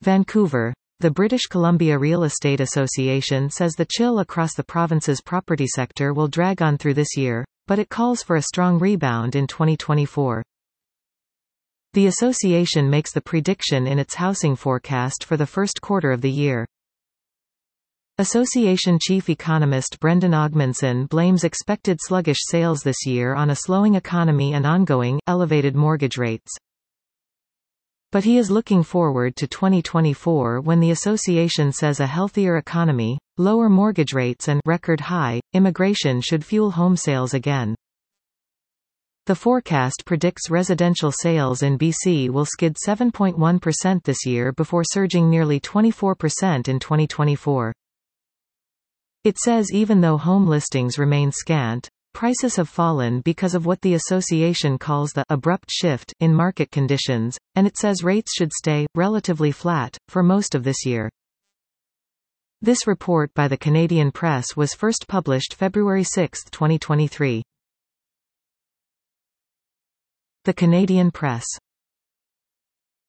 Vancouver. The British Columbia Real Estate Association says the chill across the province's property sector will drag on through this year, but it calls for a strong rebound in 2024. The association makes the prediction in its housing forecast for the first quarter of the year. Association chief economist Brendan Augmundson blames expected sluggish sales this year on a slowing economy and ongoing, elevated mortgage rates. But he is looking forward to 2024 when the association says a healthier economy, lower mortgage rates and record high immigration should fuel home sales again. The forecast predicts residential sales in BC will skid 7.1% this year before surging nearly 24% in 2024. It says even though home listings remain scant, prices have fallen because of what the association calls the abrupt shift in market conditions, and it says rates should stay relatively flat for most of this year. This report by the Canadian Press was first published February 6, 2023. The Canadian Press.